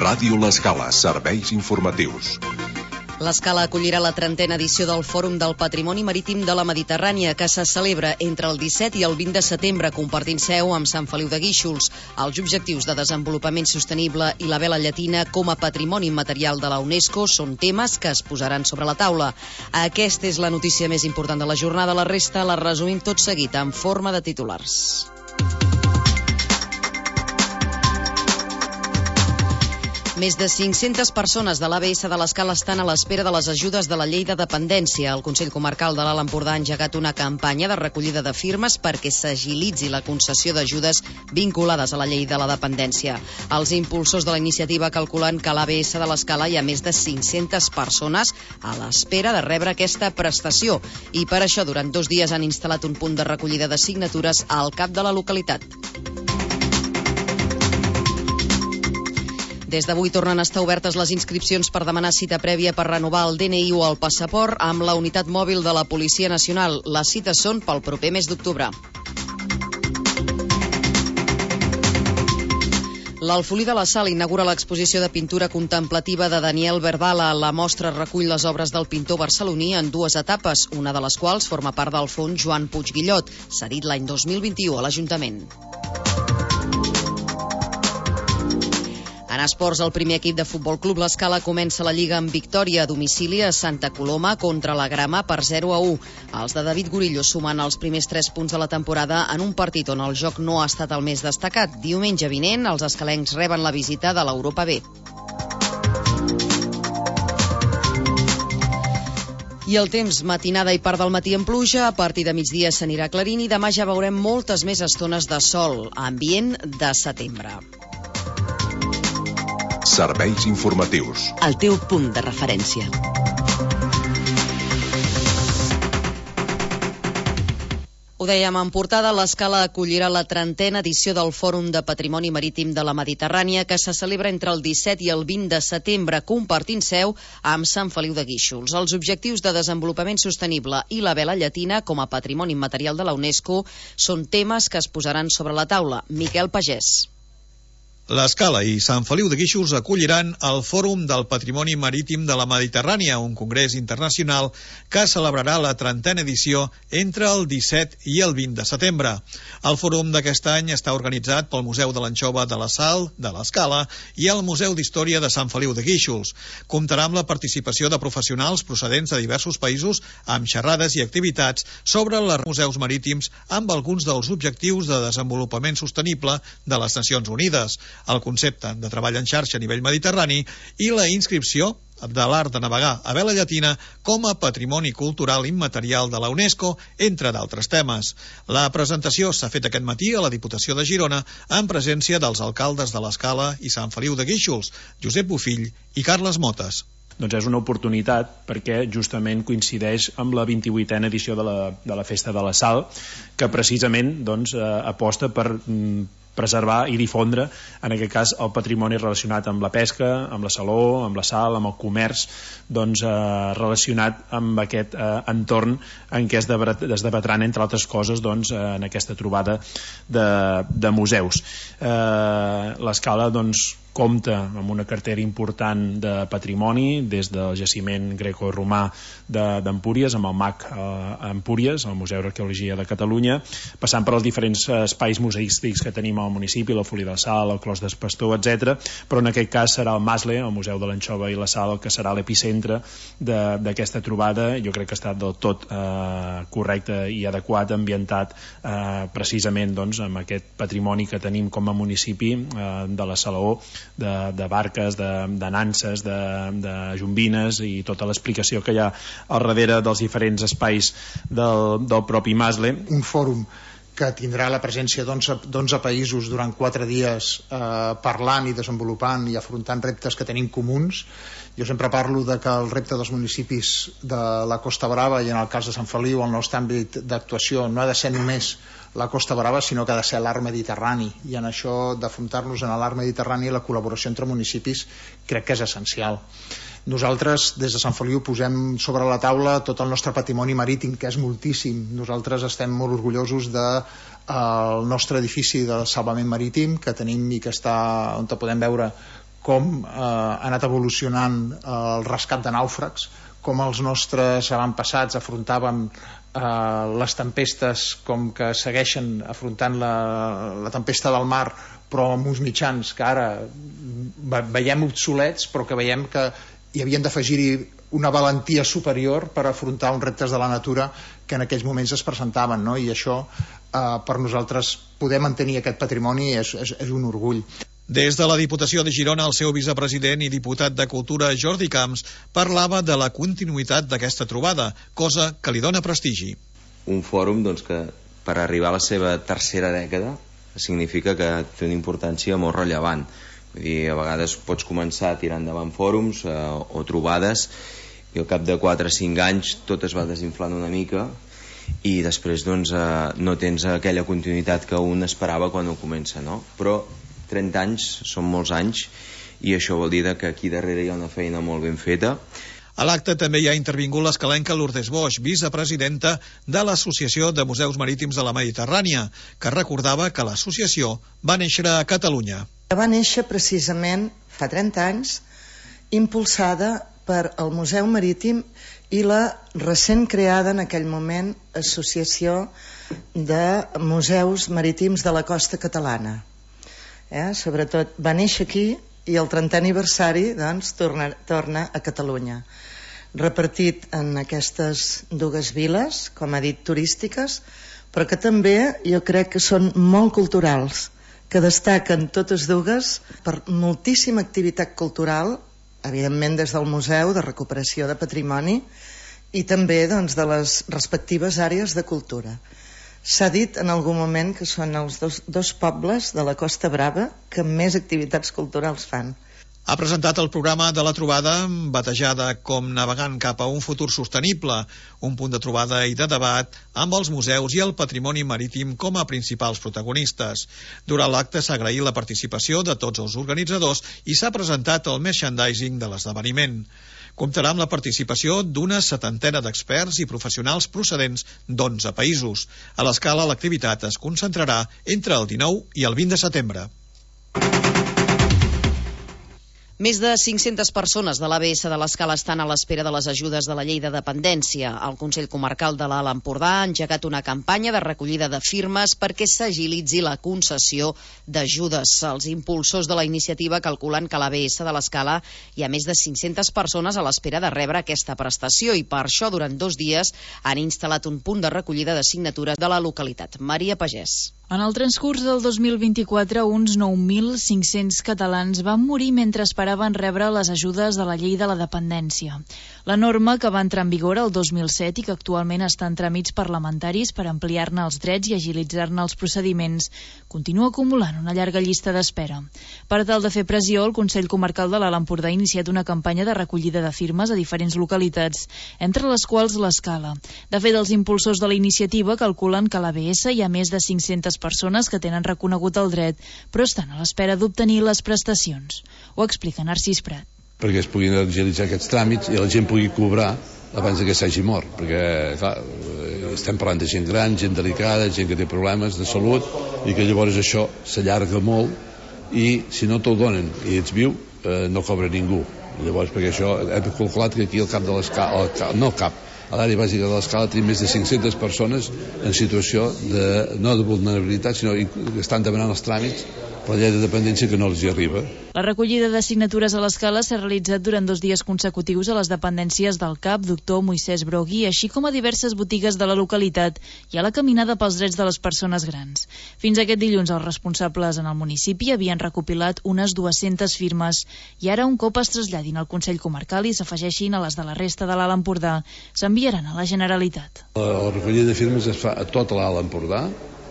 Ràdio L'Escala, serveis informatius. L'Escala acollirà la 30a edició del Fòrum del Patrimoni Marítim de la Mediterrània, que se celebra entre el 17 i el 20 de setembre, compartint seu amb Sant Feliu de Guíxols. Els objectius de desenvolupament sostenible i la vela llatina com a patrimoni immaterial de la UNESCO són temes que es posaran sobre la taula. Aquesta és la notícia més important de la jornada. La resta la resumim tot seguit en forma de titulars. Més de 500 persones de l'ABS de l'Escala estan a l'espera de les ajudes de la llei de dependència. El Consell Comarcal de l'Alt Empordà ha engegat una campanya de recollida de firmes perquè s'agilitzi la concessió d'ajudes vinculades a la llei de la dependència. Els impulsors de la iniciativa calculen que a l'ABS de l'Escala hi ha més de 500 persones a l'espera de rebre aquesta prestació i per això durant 2 dies han instal·lat un punt de recollida de signatures al cap de la localitat. Des d'avui tornen a estar obertes les inscripcions per demanar cita prèvia per renovar el DNI o el passaport amb la unitat mòbil de la Policia Nacional. Les cites són pel proper mes d'octubre. L'Alfolí de la Sal inaugura l'exposició de pintura contemplativa de Daniel Verdala. La mostra recull les obres del pintor barceloní en 2 etapes, una de les quals forma part del fons Joan Puig Guillot, cedit l'any 2021 a l'Ajuntament. En esports, el primer equip de Futbol Club L'Escala comença la Lliga amb victòria a domicili a Santa Coloma contra la Grama per 0-1. Els de David Gurillo sumen els primers 3 punts de la temporada en un partit on el joc no ha estat el més destacat. Diumenge vinent, els escalencs reben la visita de l'Europa B. I el temps, matinada i part del matí en pluja, a partir de migdia s'anirà aclarint i demà ja veurem moltes més estones de sol, ambient de setembre. Serveis informatius. El teu punt de referència. Ho dèiem en portada, l'Escala acollirà la 30a edició del Fòrum de Patrimoni Marítim de la Mediterrània, que se celebra entre el 17 i el 20 de setembre, compartint seu amb Sant Feliu de Guíxols. Els objectius de desenvolupament sostenible i la vela llatina com a patrimoni immaterial de la UNESCO són temes que es posaran sobre la taula. Miquel Pagès. L'Escala i Sant Feliu de Guíxols acolliran el Fòrum del Patrimoni Marítim de la Mediterrània, un congrés internacional que celebrarà la 30a edició entre el 17 i el 20 de setembre. El fòrum d'aquest any està organitzat pel Museu de l'Anxova de la Sal, de l'Escala, i el Museu d'Història de Sant Feliu de Guíxols. Comptarà amb la participació de professionals procedents de diversos països amb xerrades i activitats sobre els museus marítims amb alguns dels objectius de desenvolupament sostenible de les Nacions Unides, el concepte de treball en xarxa a nivell mediterrani i la inscripció de l'art de navegar a vela llatina com a patrimoni cultural immaterial de la UNESCO, entre d'altres temes. La presentació s'ha fet aquest matí a la Diputació de Girona en presència dels alcaldes de l'Escala i Sant Feliu de Guíxols, Josep Bofill i Carles Motes. Doncs és una oportunitat perquè justament coincideix amb la 28a edició de la Festa de la Sal, que precisament aposta per preservar i difondre, en aquest cas, el patrimoni relacionat amb la pesca, amb la saló, amb la sal, amb el comerç, relacionat amb aquest entorn en què es debatran, entre altres coses, en aquesta trobada de museus. L'Escala, compta amb una cartera important de patrimoni, des del jaciment greco-romà d'Empúries, amb el MAC Empúries, el Museu d'Arqueologia de Catalunya, passant per els diferents espais museístics que tenim al municipi, l'Alfolí de la Sal, el Clos d'Espastor, etc. Però en aquest cas serà el MASLE, el Museu de l'Anxova i la Sal, el que serà l'epicentre d'aquesta trobada. Jo crec que ha estat del tot correcte i adequat, ambientat precisament amb aquest patrimoni que tenim com a municipi de la Salaó, de barques, de nanses, de jombines i tota l'explicació que hi ha al darrere dels diferents espais del propi MASLE. Un fòrum que tindrà la presència d'11 països durant 4 dies parlant i desenvolupant i afrontant reptes que tenim comuns. Jo sempre parlo de que el repte dels municipis de la Costa Brava, i en el cas de Sant Feliu el nostre àmbit d'actuació no ha de ser només la Costa Brava, sinó que ha de ser l'arc mediterrani, i en això d'afrontar-nos en l'arc mediterrani la col·laboració entre municipis crec que és essencial. Nosaltres des de Sant Feliu posem sobre la taula tot el nostre patrimoni marítim, que és moltíssim. Nosaltres estem molt orgullosos del nostre edifici de salvament marítim que tenim i que està on podem veure com ha anat evolucionant el rescat de nàufrags, com els nostres avantpassats afrontàvem les tempestes, com que segueixen afrontant la tempesta del mar, però amb uns mitjans que ara veiem obsolets, però que veiem que hi havien d'afegir-hi una valentia superior per afrontar uns reptes de la natura que en aquells moments es presentaven, no? I això per nosaltres poder mantenir aquest patrimoni és un orgull. Des de la Diputació de Girona, el seu vicepresident i diputat de Cultura, Jordi Camps, parlava de la continuïtat d'aquesta trobada, cosa que li dona prestigi. Un fòrum que per arribar a la seva tercera dècada significa que té una importància molt rellevant. Vull dir, a vegades pots començar a tirar endavant fòrums o trobades i al cap de 4 o 5 anys tot es va desinflant una mica i després no tens aquella continuïtat que un esperava quan ho comença, no? Però 30 anys són molts anys i això vol dir que aquí darrere hi ha una feina molt ben feta. A l'acte també hi ha intervingut l'escalenca Lourdes Boix, vicepresidenta de l'Associació de Museus Marítims de la Mediterrània, que recordava que l'associació va néixer a Catalunya. Va néixer precisament fa 30 anys, impulsada per el Museu Marítim i la recent creada en aquell moment Associació de Museus Marítims de la Costa Catalana. Sobretot va néixer aquí i el 30è aniversari torna a Catalunya, repartit en aquestes dues viles, com ha dit, turístiques, però que també jo crec que són molt culturals, que destaquen totes dues per moltíssima activitat cultural, evidentment des del museu de recuperació de patrimoni i també de les respectives àrees de cultura. S'ha dit en algun moment que són els dos pobles de la Costa Brava que més activitats culturals fan. Ha presentat el programa de la trobada batejada com Navegant cap a un futur sostenible, un punt de trobada i de debat amb els museus i el patrimoni marítim com a principals protagonistes. Durant l'acte s'ha agraït la participació de tots els organitzadors i s'ha presentat el merchandising de l'esdeveniment. Comptarà amb la participació d'una 70 d'experts i professionals procedents d'11 països. A l'Escala, l'activitat es concentrarà entre el 19 i el 20 de setembre. Més de 500 persones de l'ABS de l'Escala estan a l'espera de les ajudes de la llei de dependència. El Consell Comarcal de l'Alt Empordà ha engegat una campanya de recollida de firmes perquè s'agilitzi la concessió d'ajudes. Els impulsors de la iniciativa calculen que a l'ABS de l'Escala hi ha més de 500 persones a l'espera de rebre aquesta prestació i per això durant 2 dies han instal·lat un punt de recollida de signatures de la localitat. Maria Pagès. En el transcurs del 2024, uns 9.500 catalans van morir mentre esperaven rebre les ajudes de la llei de la dependència. La norma, que va entrar en vigor el 2007 i que actualment està en tràmits parlamentaris per ampliar-ne els drets i agilitzar-ne els procediments, continua acumulant una llarga llista d'espera. Per tal de fer pressió, el Consell Comarcal de l'Alt Empordà ha iniciat una campanya de recollida de firmes a diferents localitats, entre les quals l'Escala. De fet, els impulsors de la iniciativa calculen que a l'ABS hi ha més de 500 persones que tenen reconegut el dret, però estan a l'espera d'obtenir les prestacions. Ho explica Narcís Prat. Perquè es puguin agilitzar aquests tràmits i la gent pugui cobrar abans que s'hagi mort, perquè clar, estem parlant de gent gran, gent delicada, gent que té problemes de salut i que llavors això s'allarga molt i si no te'l donen i ets viu no cobra ningú. Llavors, perquè això hem calculat que aquí al cap de l'Escala, no al cap, a l'àrea bàsica de l'Escala tenim més de 500 persones en situació no de vulnerabilitat, sinó que estan demanant els tràmits per la llei de dependència que no els hi arriba. La recollida de signatures a l'Escala s'ha realitzat durant 2 dies consecutius a les dependències del CAP Doctor Moisès Brogui, així com a diverses botigues de la localitat i a la caminada pels drets de les persones grans. Fins aquest dilluns els responsables en el municipi havien recopilat unes 200 firmes i ara, un cop es traslladin al Consell Comarcal i s'afegeixin a les de la resta de l'Alt Empordà, s'enviaran a la Generalitat. La recollida de firmes es fa a tot l'Alt Empordà,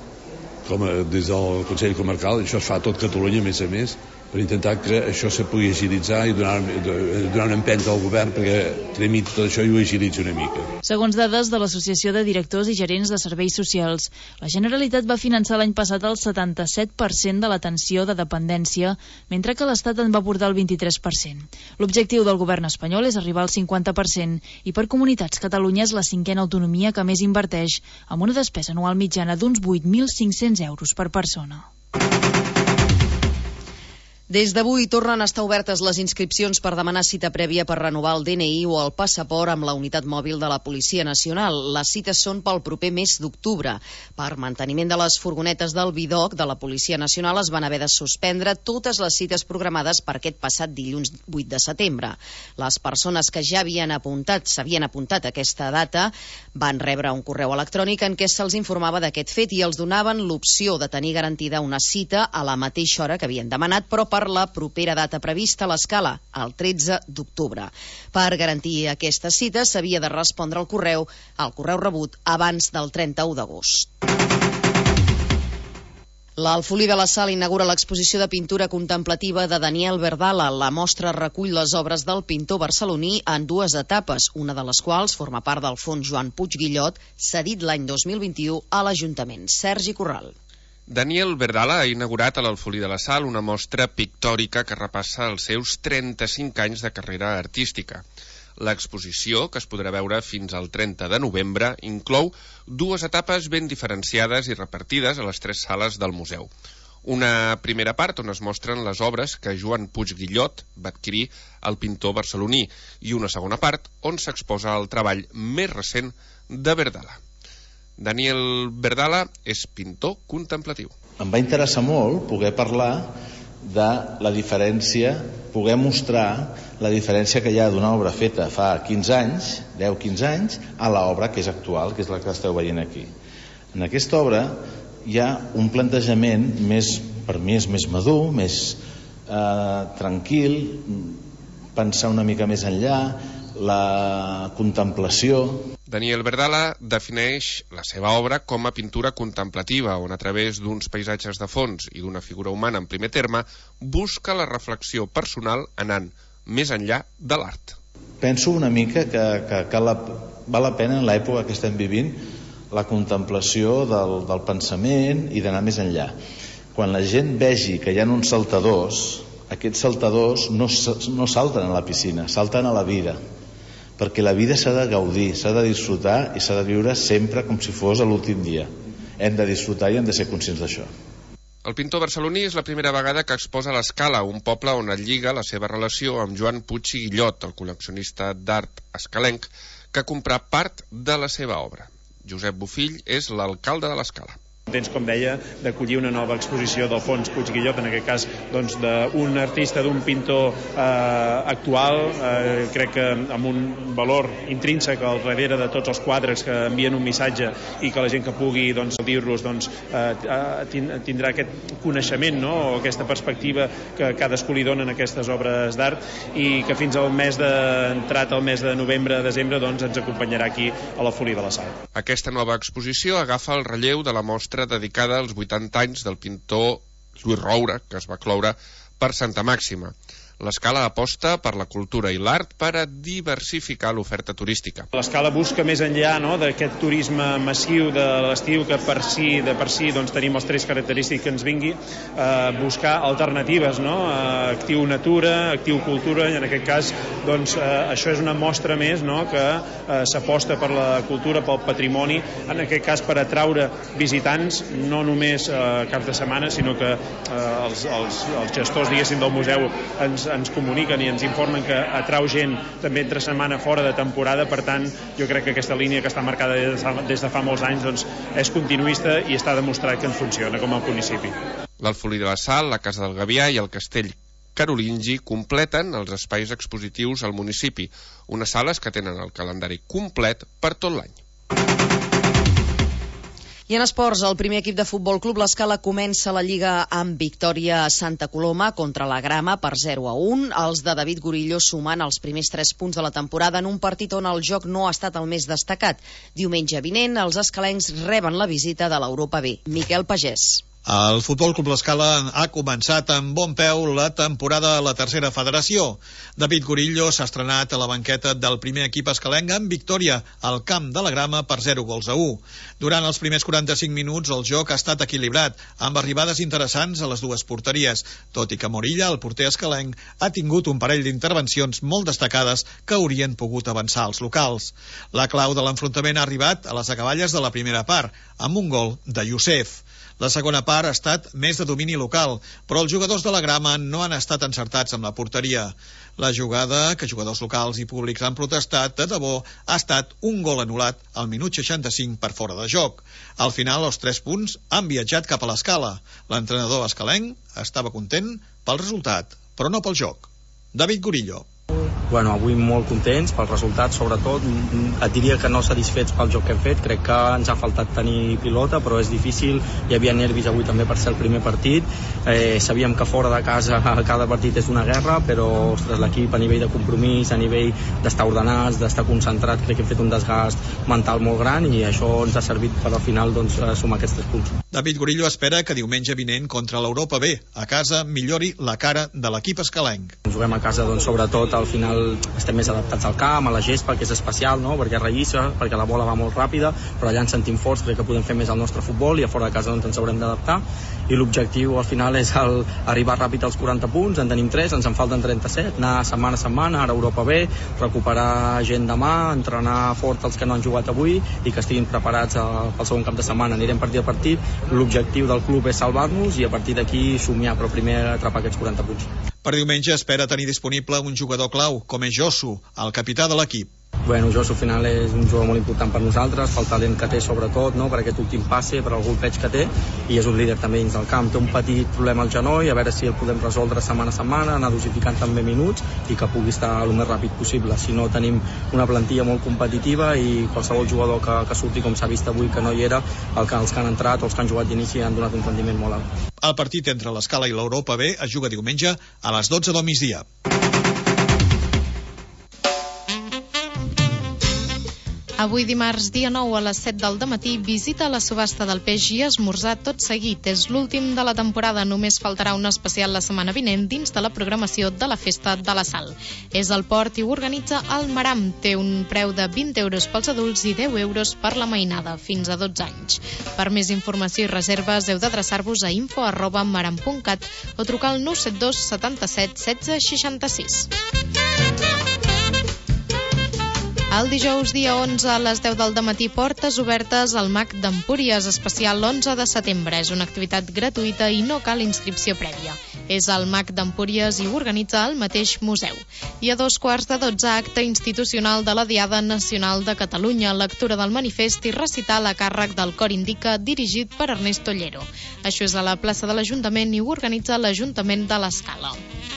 com des del Consell Comarcal, això es fa a tot Catalunya, a més, per intentar que això se pugui agilitzar i donar una empenta al govern perquè tramiti tot això i ho agilitzi una mica. Segons dades de l'Associació de Directors i Gerents de Serveis Socials, la Generalitat va finançar l'any passat el 77% de l'atenció de dependència, mentre que l'Estat en va aportar el 23%. L'objectiu del govern espanyol és arribar al 50% i per comunitats Catalunya és la 5a autonomia que més inverteix, amb una despesa anual mitjana d'uns 8.500 euros per persona. Des d'avui tornen a estar obertes les inscripcions per demanar cita prèvia per renovar el DNI o el passaport amb la unitat mòbil de la Policia Nacional. Les cites són pel proper mes d'octubre. Per manteniment de les furgonetes del BIDOC de la Policia Nacional es van haver de suspendre totes les cites programades per aquest passat dilluns 8 de setembre. Les persones que ja s'havien apuntat a aquesta data van rebre un correu electrònic en què se'ls informava d'aquest fet i els donaven l'opció de tenir garantida una cita a la mateixa hora que havien demanat, però per la propera data prevista a l'escala, el 13 d'octubre. Per garantir aquesta cita s'havia de respondre al correu rebut abans del 31 d'agost. L'Alfolí de la Sal inaugura l'exposició de pintura contemplativa de Daniel Verdala. La mostra recull les obres del pintor barceloní en dues etapes, una de les quals forma part del fons Joan Puig Guillot, cedit l'any 2021 a l'Ajuntament. Sergi Corral. Daniel Verdala ha inaugurat a l'Alfolí de la Sal una mostra pictòrica que repassa els seus 35 anys de carrera artística. L'exposició, que es podrà veure fins al 30 de novembre, inclou dues etapes ben diferenciades i repartides a les 3 sales del museu. Una primera part on es mostren les obres que Joan Puig Guillot va adquirir al pintor barceloní i una segona part on s'exposa el treball més recent de Verdala. Daniel Verdala és pintor contemplatiu. Em va interessar molt poder parlar de la diferència, poder mostrar la diferència que hi ha d'una obra feta fa 15 anys, 10-15 anys, a l'obra que és actual, que és la que esteu veient aquí. En aquesta obra hi ha un plantejament més, per mi és més madur, més tranquil, pensar una mica més enllà, la contemplació. Daniel Verdala defineix la seva obra com a pintura contemplativa, on a través d'uns paisatges de fons i d'una figura humana en primer terme, busca la reflexió personal anant més enllà de l'art. Penso una mica que val la pena en l'època que estem vivint la contemplació del pensament i d'anar més enllà. Quan la gent vegi que hi ha uns saltadors, aquests saltadors no salten a la piscina, salten a la vida, perquè la vida s'ha de gaudir, s'ha de disfrutar i s'ha de viure sempre com si fos l'últim dia. Hem de disfrutar i hem de ser conscients d'això. El pintor barceloní és la primera vegada que exposa a l'Escala, un poble on es lliga la seva relació amb Joan Puig i Guillot, el col·leccionista d'art escalenc, que comprà part de la seva obra. Josep Bofill és l'alcalde de l'Escala. Tens, com deia, d'acollir una nova exposició del fons Puig Guillot, en aquest cas doncs, d'un artista, d'un pintor actual, crec que amb un valor intrínsec al darrere de tots els quadres que envien un missatge i que la gent que pugui dir-los tindrà aquest coneixement, no? O aquesta perspectiva que cadascú li dona en aquestes obres d'art i que fins al mes entrat al mes de novembre-desembre doncs, ens acompanyarà aquí a l'Alfolí de la Sal. Aquesta nova exposició agafa el relleu de la mostra dedicada als 80 anys del pintor Lluís Roura, que es va cloure per Santa Màxima. L'Escala aposta per la cultura i l'art per a diversificar l'oferta turística. L'Escala busca més enllà, no?, d'aquest turisme massiu de l'estiu que per si doncs, tenim els 3 característics que ens vingui, buscar alternatives, no?, actiu natura, actiu cultura, i en aquest cas doncs, això és una mostra més, no?, que s'aposta per la cultura, pel patrimoni, en aquest cas per atraure visitants, no només caps de setmana, sinó que els gestors, diguéssim, del museu ens comuniquen i ens informen que atrau gent també entre setmana fora de temporada. Per tant, jo crec que aquesta línia que està marcada des de fa molts anys doncs, és continuista i està demostrat que ens funciona com a municipi. L'Alfolí de la Sal, la Casa del Gavià i el Castell Carolingi completen els espais expositius al municipi, unes sales que tenen el calendari complet per tot l'any. I en esports, el primer equip de Futbol Club l'Escala comença la Lliga amb victòria a Santa Coloma contra la Grama per 0-1. Els de David Gorillo sumant els primers 3 punts de la temporada en un partit on el joc no ha estat el més destacat. Diumenge vinent, els escalencs reben la visita de l'Europa B. Miquel Pagès. El Futbol Club l'Escala ha començat amb bon peu la temporada a la tercera federació. David Gorillo s'ha estrenat a la banqueta del primer equip escalenc amb victòria al camp de la Grama per 0-1. Durant els primers 45 minuts el joc ha estat equilibrat, amb arribades interessants a les dues porteries, tot i que Morilla, el porter escalenc, ha tingut un parell d'intervencions molt destacades que haurien pogut avançar els locals. La clau de l'enfrontament ha arribat a les acaballes de la primera part, amb un gol de Youssef. La segona part ha estat més de domini local, però els jugadors de la Grama no han estat encertats amb la porteria. La jugada, que jugadors locals i públics han protestat de debò, ha estat un gol anul·lat al minut 65 per fora de joc. Al final, els 3 punts han viatjat cap a l'Escala. L'entrenador escalenc estava content pel resultat, però no pel joc. David Gorillo. Bueno, avui molt contents pel resultat, sobretot et diria que no satisfets pel joc que hem fet, crec que ens ha faltat tenir pilota, però és difícil, hi havia nervis avui també per ser el primer partit, sabíem que fora de casa cada partit és una guerra, però ostres, l'equip a nivell de compromís, a nivell d'estar ordenats, d'estar concentrat, crec que hem fet un desgast mental molt gran i això ens ha servit per al final doncs, sumar aquests 3 punts. David Gorillo espera que diumenge vinent contra l'Europa B a casa millori la cara de l'equip escalenc. Juguem a casa doncs, sobretot al final estem més adaptats al camp, a la gespa, que és especial, no? Perquè rellissa, perquè la bola va molt ràpida, però allà ens sentim forts, crec que podem fer més el nostre futbol i a fora de casa doncs, ens haurem d'adaptar i l'objectiu al final és arribar ràpid als 40 punts, en tenim 3, ens en falten 37, anar setmana a setmana, ara Europa B, recuperar gent demà, entrenar fort els que no han jugat avui i que estiguin preparats pel segon cap de setmana, anirem partit a partit, l'objectiu del club és salvar-nos i a partir d'aquí somiar, però primer atrapar aquests 40 punts. Per diumenge espera tenir disponible un jugador clau, com és Josu, el capità de l'equip. Bueno, Josu al final és un jugador molt important per nosaltres, pel talent que té sobretot, no? Per aquest últim passe, per el golpeig que té, i és un líder també dins del camp. Té un petit problema al genoll, a veure si el podem resoldre setmana a setmana, anar dosificant també minuts i que pugui estar el més ràpid possible. Si no, tenim una plantilla molt competitiva i qualsevol jugador que surti, com s'ha vist avui, que no hi era, els que han entrat o els que han jugat d'inici han donat un rendiment molt alt. El partit entre l'Escala i l'Europa B es juga diumenge a les 12 del migdia. Avui dimarts, dia 9 a les 7 del dematí, visita la subhasta del peix i esmorzar tot seguit. És l'últim de la temporada, només faltarà un especial la setmana vinent dins de la programació de la Festa de la Sal. És al port i ho organitza el Maram. Té un preu de 20 euros pels adults i 10 euros per la mainada, fins a 12 anys. Per més informació i reserves heu d'adreçar-vos a info@maram.cat o trucar al 972 77 16 66. El dijous, dia 11, a les 10 del dematí, portes obertes al MAC d'Empúries, especial l'11 de setembre. És una activitat gratuïta i no cal inscripció prèvia. És al MAC d'Empúries i ho organitza el mateix museu. I a 2:15, acte institucional de la Diada Nacional de Catalunya, lectura del manifest i recital a càrrec del Cor Indica, dirigit per Ernesto Llero. Això és a la plaça de l'Ajuntament i ho organitza l'Ajuntament de l'Escala.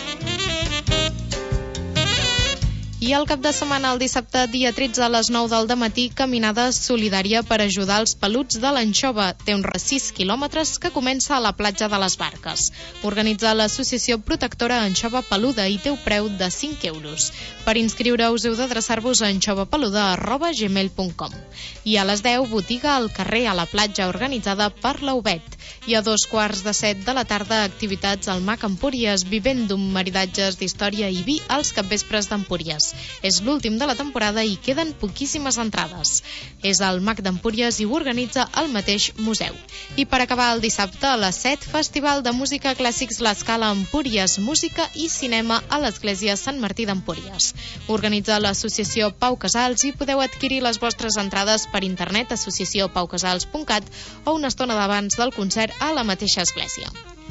I el cap de setmana, el dissabte, dia 13, a les 9 del dematí, caminada solidària per ajudar els peluts de l'Anxova. Té uns 6 quilòmetres que comença a la platja de les Barques. Organitza l'Associació Protectora Anxova Peluda i té un preu de 5 euros. Per inscriure-us heu d'adreçar-vos a anxovapeluda@gmail.com. I a les 10, botiga al carrer a la platja organitzada per l'Aubet. I a 2:15 de la tarda, activitats al MAC Empúries, vivendum, maridatges d'història i vi als capvespres d'Empúries. És l'últim de la temporada i queden poquíssimes entrades. És al MAC d'Empúries i ho organitza el mateix museu. I per acabar, el dissabte a les 7, Festival de Música Clàssics l'Escala Empúries, música i cinema a l'Església Sant Martí d'Empúries. Organitza l'associació Pau Casals i podeu adquirir les vostres entrades per internet associaciopaucasals.cat o una estona abans del concert a la mateixa església.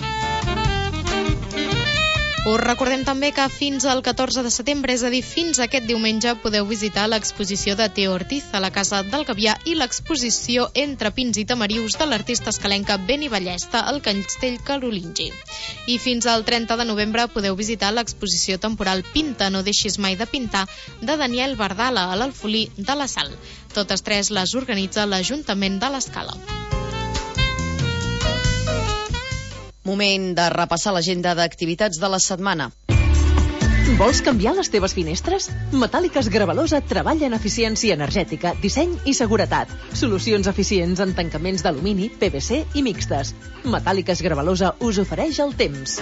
Us recordem també que fins al 14 de setembre, és a dir, fins aquest diumenge, podeu visitar l'exposició de Teo Ortiz a la Casa del Gavià i l'exposició Entre pins i tamarius de l'artista escalenca Beni Ballesta al Castell Carolingi. I fins al 30 de novembre podeu visitar l'exposició temporal Pinta, no deixis mai de pintar, de Daniel Bardala a l'Alfolí de la Sal. Totes 3 les organitza l'Ajuntament de l'Escala. Moment de repassar l'agenda d'activitats de la setmana. Vols canviar les teves finestres? Metàl·liques Gravalosa treballa en eficiència energètica, disseny i seguretat. Solucions eficients en tancaments d'alumini, PVC i mixtes. Metàl·liques Gravalosa us ofereix el temps.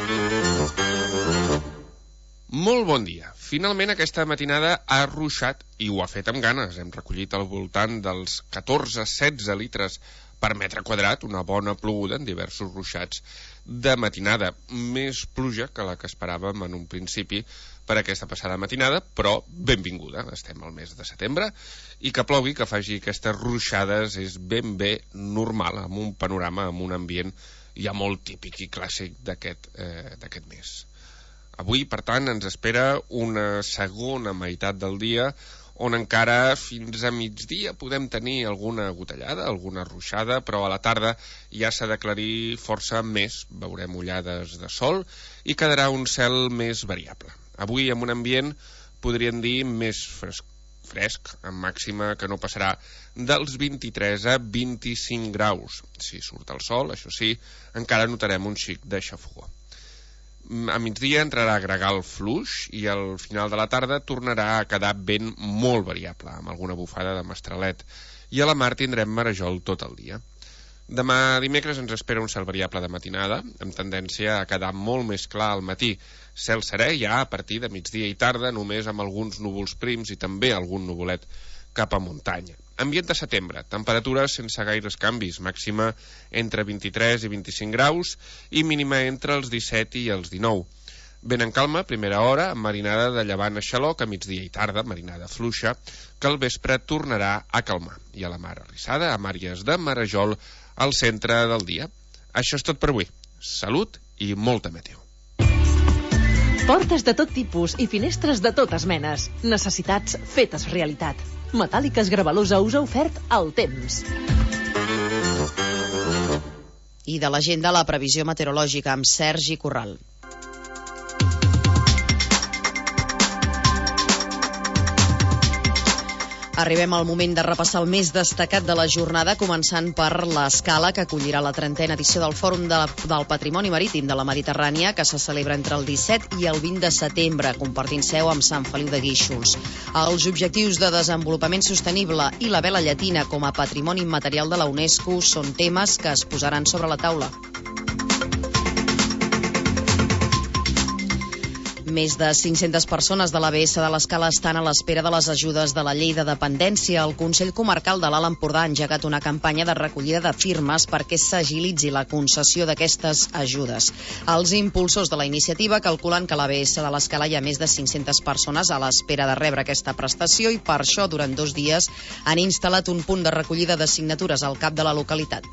Molt bon dia. Finalment aquesta matinada ha ruixat i ho ha fet amb ganes. Hem recollit al voltant dels 14-16 litres per metre quadrat, una bona ploguda en diversos ruixats de matinada. Més pluja que la que esperàvem en un principi per aquesta passada matinada, però benvinguda. Estem al mes de setembre i que plogui, que faci aquestes ruixades és ben bé normal, amb un panorama, amb un ambient ja molt típic i clàssic d'aquest mes. Avui, per tant, ens espera una segona meitat del dia on encara fins a migdia podem tenir alguna gotellada, alguna ruixada, però a la tarda ja s'ha d'aclarir força més. Veurem ullades de sol i quedarà un cel més variable. Avui amb un ambient, podríem dir, més fresc, amb màxima que no passarà dels 23 a 25 graus. Si surt el sol, això sí, encara notarem un xic de xafogor. A migdia entrarà a gregal fluix i al final de la tarda tornarà a quedar vent molt variable, amb alguna bufada de mestralet, i a la mar tindrem marejol tot el dia. Demà dimecres ens espera un cel variable de matinada, amb tendència a quedar molt més clar al matí. Cel serè ja a partir de migdia i tarda, només amb alguns núvols prims i també algun nuvolet cap a muntanya. Ambient de setembre, temperatures sense gaires canvis, màxima entre 23 i 25 graus i mínima entre els 17 i els 19. Vent en calma, primera hora, amb marinada de llevant a xaloc a migdia i tarda, marinada fluixa, que al vespre tornarà a calmar. I a la mar arrissada, amb àrees de marejol al centre del dia. Això és tot per avui. Salut i molta meteo. Portes de tot tipus i finestres de totes menes. Necessitats fetes realitat. Metàl·liques Gravalusa us ha ofert el temps. I de l'agenda, la previsió meteorològica amb Sergi Corral. Arribem al moment de repassar el més destacat de la jornada, començant per l'Escala, que acollirà la 30a edició del Fòrum del Patrimoni Marítim de la Mediterrània, que se celebra entre el 17 i el 20 de setembre, compartint seu amb Sant Feliu de Guíxols. Els objectius de desenvolupament sostenible i la vela llatina com a patrimoni immaterial de la UNESCO són temes que es posaran sobre la taula. Més de 500 persones de l'ABS de l'Escala estan a l'espera de les ajudes de la llei de dependència. El Consell Comarcal de l'Alt Empordà ha engegat una campanya de recollida de firmes perquè s'agilitzi la concessió d'aquestes ajudes. Els impulsors de la iniciativa calculen que a l'ABS de l'Escala hi ha més de 500 persones a l'espera de rebre aquesta prestació i per això durant 2 dies han instal·lat un punt de recollida de signatures al cap de la localitat.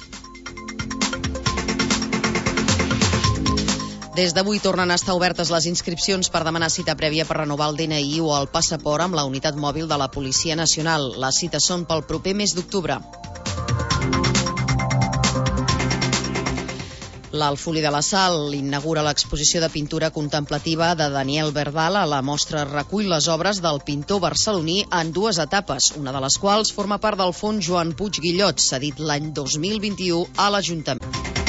Des d'avui tornen a estar obertes les inscripcions per demanar cita prèvia per renovar el DNI o el passaport amb la unitat mòbil de la Policia Nacional. Les cites són pel proper mes d'octubre. L'Alfolí de la Sal inaugura l'exposició de pintura contemplativa de Daniel Verdal. A la mostra recull les obres del pintor barceloní en 2 etapes, una de les quals forma part del fons Joan Puig Guillot, cedit l'any 2021 a l'Ajuntament.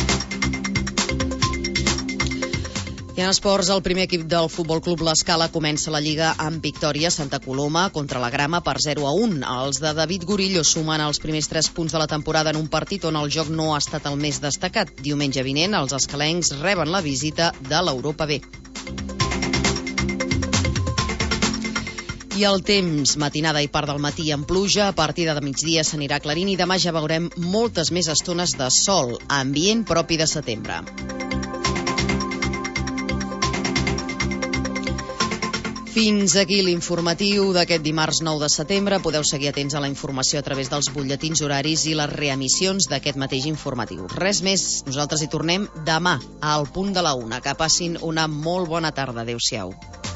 I en esports, el primer equip del Futbol Club L'Escala comença la Lliga amb victòria a Santa Coloma contra la Grama per 0-1. Els de David Gorillo sumen els primers 3 punts de la temporada en un partit on el joc no ha estat el més destacat. Diumenge vinent, els escalencs reben la visita de l'Europa B. I el temps, matinada i part del matí amb pluja, a partir de migdia s'anirà aclarint i demà ja veurem moltes més estones de sol, ambient propi de setembre. Fins aquí l'informatiu d'aquest dimarts 9 de setembre. Podeu seguir atents a la informació a través dels butlletins horaris i les reemissions d'aquest mateix informatiu. Res més, nosaltres hi tornem demà al punt de la 1. Que passin una molt bona tarda. Adéu-siau.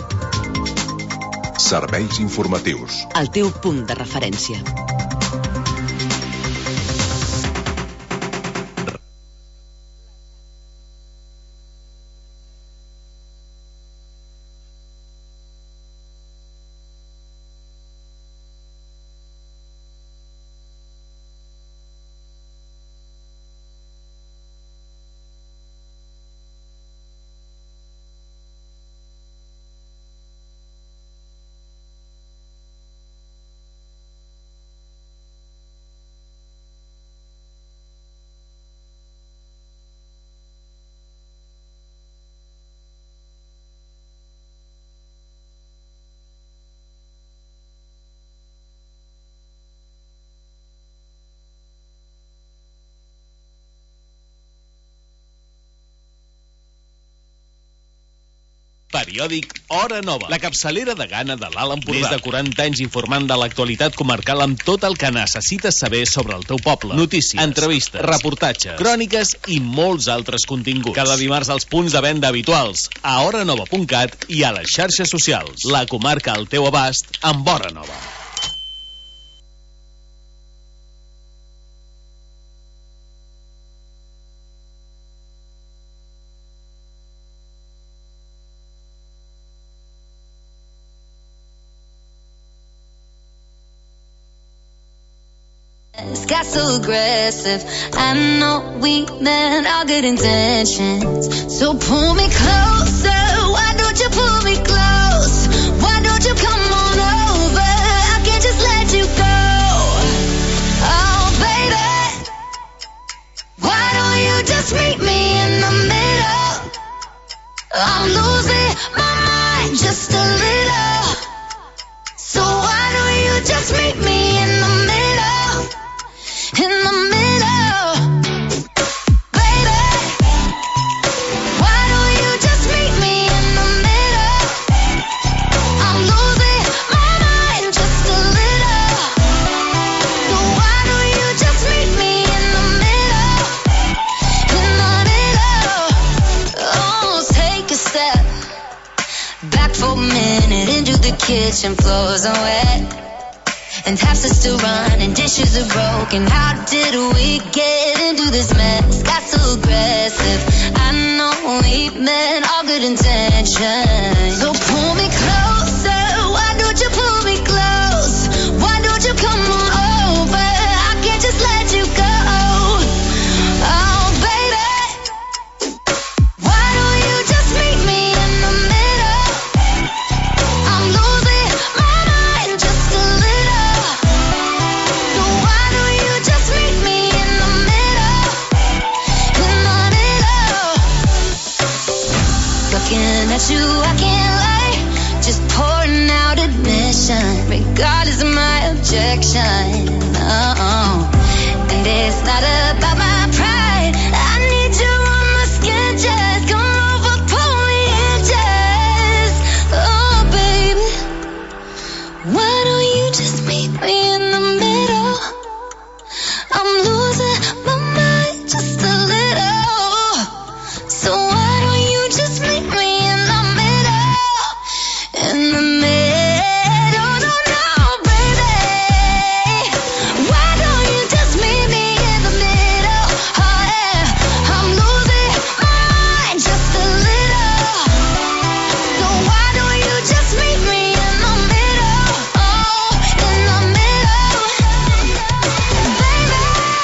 Serveis informatius. El teu punt de referència. Periòdic Hora Nova, la capçalera de gana de l'Alt Empordà. Més de 40 anys informant de l'actualitat comarcal amb tot el que necessites saber sobre el teu poble. Notícies, entrevistes, reportatges, cròniques i molts altres continguts. Cada dimarts als punts de venda habituals, a horanova.cat i a les xarxes socials. La comarca al teu abast amb Hora Nova. Got so aggressive. I know we meant all good intentions. So pull me closer. Why don't you pull me close? Why don't you come on over? I can't just let you go. Oh, baby, why don't you just meet me in the middle? I'm losing my mind just a little. So why don't you just meet me in the middle? In the middle, baby, why don't you just meet me in the middle? I'm losing my mind just a little. So why don't you just meet me in the middle? In the middle, oh, take a step back for a minute into the kitchen, floors are wet. And taps are still running, dishes are broken. How did we get into this mess? Got so aggressive. I know we meant all good intentions. So pull me closer. Why don't you pull me close? Why don't you come on over? I can't just let you go. Oh, baby, why don't you just meet me in the middle? I'm losing my mind just a little. Looking at you, I can't lie. Just pouring out admission, regardless of my objection. Oh, and it's not about my pride. I need you on my skin, just come over, pull me in, just. Oh, baby, why don't you just meet me in the middle? I'm losing my mind just a little. So why don't you just meet me in the middle? In the middle, no, no, baby. Why don't you just meet me in the middle? Oh, yeah. I'm losing my mind just a little. So why don't you just meet me in the middle? Oh, in the middle, baby.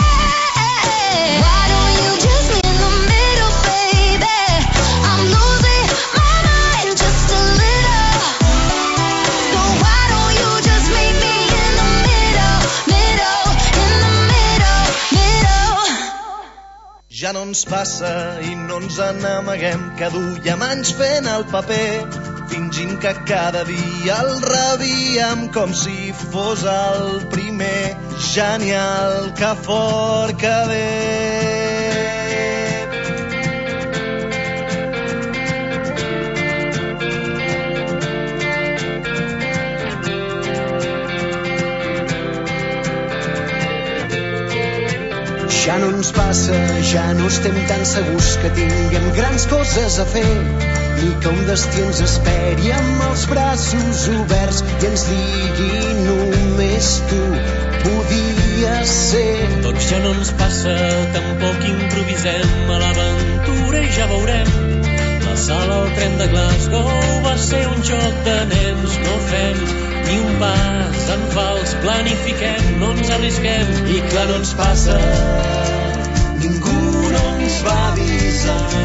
Why don't you just meet in the middle, baby? I'm losing my mind just a little. So why don't you just meet me in the middle, middle, in the middle, middle. Ja no ens passa i no ens n'amaguem, que duiem anys fent el paper, fingint que cada dia el rebíem com si fos el primer. Genial, que fort que ve. Ja no ens passa, ja no estem tan segurs que tinguem grans coses a fer, ni que un destí ens esperi amb els braços oberts i ens digui només tu podies ser. Doncs ja no ens passa, tampoc improvisem a l'aventura i ja veurem. La sala al tren de Glasgow va ser un joc de nens, no fem ni un pas en fals, planifiquem, no ens arrisquem. I clar, no ens passa, ningú no ens va avisar.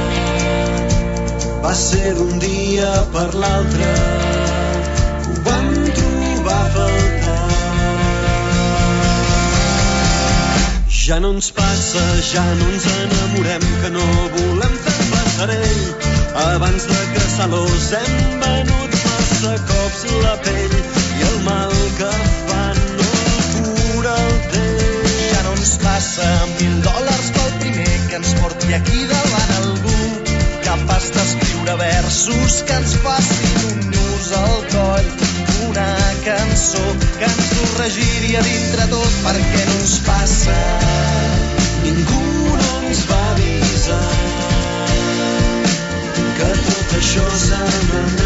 Va ser d'un dia per l'altre, ho vam trobar a faltar. Ja no ens passa, ja no ens enamorem, que no volem fer passarell. Abans de caçar-los hem venut massa cops la pell, i el mal que fa no cura el temps. Ja no ens passa, $1.000 pel primer que ens porti aquí davant algú capaç d'escriure vers braços que ens facin un nus al coll, una cançó que ens corregiria dintre tot, perquè no ens passa. Ningú no ens va avisar que tot això s'ha d'anar.